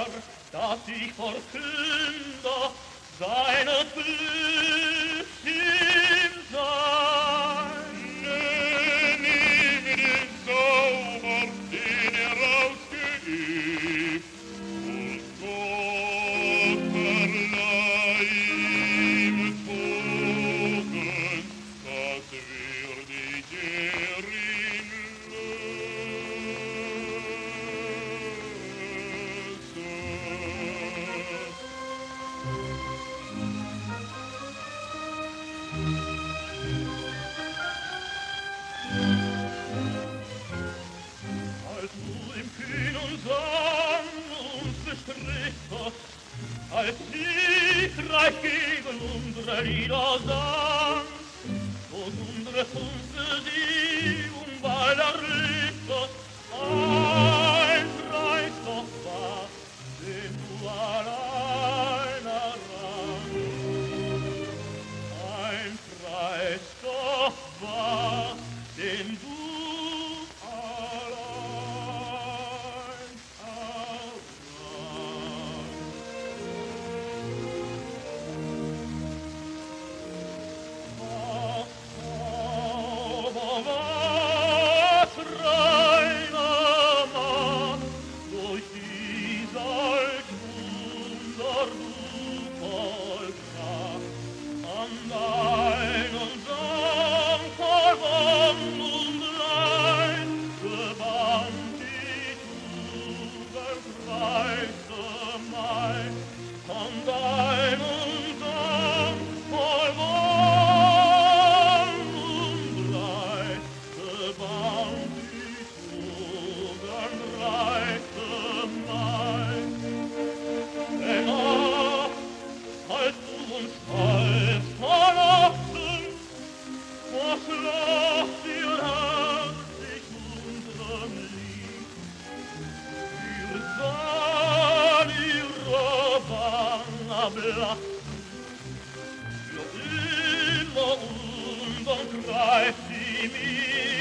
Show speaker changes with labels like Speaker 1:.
Speaker 1: Herr, dass ich verkünde seine Glück im Sein.
Speaker 2: Nenn ihm den Zauber, den ausgeübt, und Gott verleih ihm Tugend, das würdig ihn
Speaker 1: Als du im kühnen Sang uns bestritt hast, als siegreich gegen unsere Lieder sang, und unsere Funke sie weil errichtet, ein Preis doch war, den du allein errang. Ein Preis doch war, den du allein errang. Aber was reiner Mann durch dieser Wunder du vollbracht, an deinem Sang voll Wonn und Leid, gewandt die tugendreichste Maid, an deinem Sang voll Wonn und Leid, gewandt die tugendreichste Maid. Denn als du uns halb verlassen, was lacht dir herzlich unserem Lied? Wir sahen ihre Wangen blassen, noch immer und dann greift sie mir